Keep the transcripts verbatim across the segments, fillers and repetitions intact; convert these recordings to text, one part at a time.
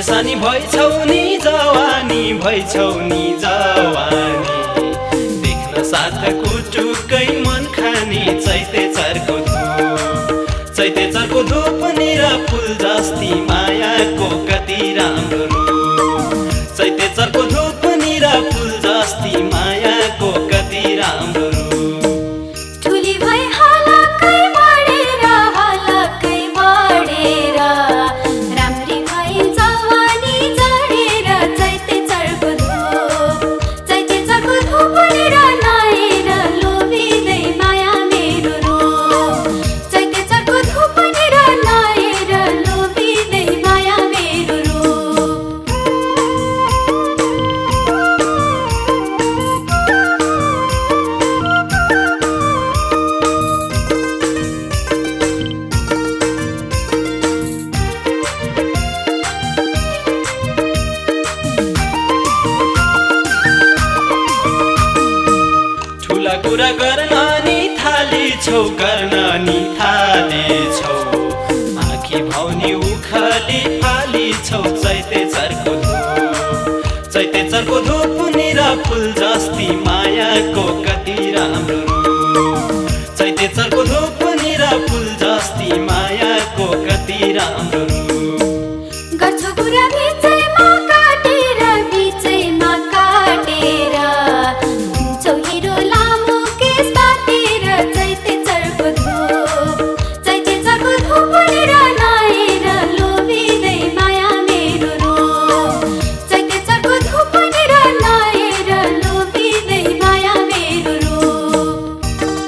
सानी भइछौ नि जवानी भइछौ नि जवानी देख्न साथ कुटुकै मन खानी चैते चर्को धूप चैते चर्को धूप निर फुल जस्ती मायाको कति राम्रो रूप चैते चर्को धूप निर फुल जस्ती मायाको कति राम्रो रूप ठुली भई हालकै बढेर हालकै बढेर राम्री भई जवानी जडेर चैते चर्को धूप चैते चर्को धूप निर नहेर लोभिँदै माया मेरो रूप चैते चर्को धूप निर नहेर लोभिँदै माया मेरो रूप ठुला कुरा गर्न नि थालेछौ गर्न नि थालेछौ आँखी भाउनी उखाली फालेछौ चैते चर्को धूप चैते चर्को धूप निर फुल जस्ती मायाको कति राम्रो रूप चैते चर्को धूप निर फुल जस्ती मायाको कति राम्रो रूप गर्छु कुरा बिचैमा काटेर बिचैमा काटेर हुन्छौ हिरो लामो केस काटेर चैते चर्को धूप चैते चर्को धूप निर नहेर लोभिँदै माया मेरो रूप चैते चर्को धूप निर नहेर लोभिँदै माया मेरो रूप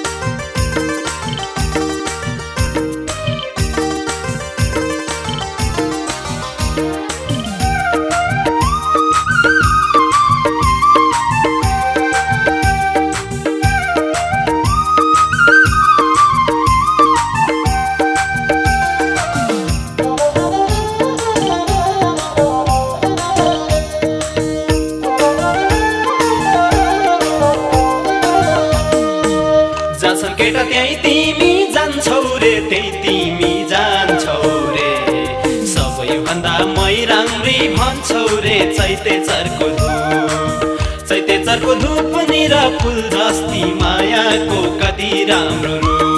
जान्छन् केटा त्यही तिमी जान्छौ रे त्यही तिमी जान्छौ रे सबैभन्दा मै राम्री भन्छौ रे चैते चर्को धूप चैते चर्को धूप निर फुल जस्ती मायाको कति राम्रो रूप